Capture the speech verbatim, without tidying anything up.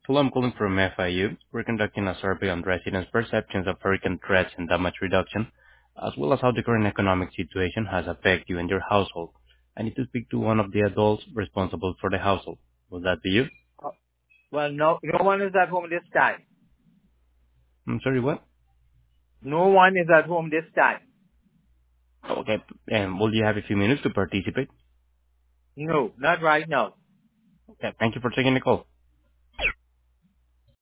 Hello, I'm calling from F I U. We're conducting a survey on residents' perceptions of hurricane threats and damage reduction, as well as how the current economic situation has affected you and your household. I need to speak to one of the adults responsible for the household. Will that be you? Uh, Well, no, no one is at home this time. I'm sorry, what? No one is at home this time. Okay, and will you have a few minutes to participate? No, not right now. Okay, thank you for taking the call.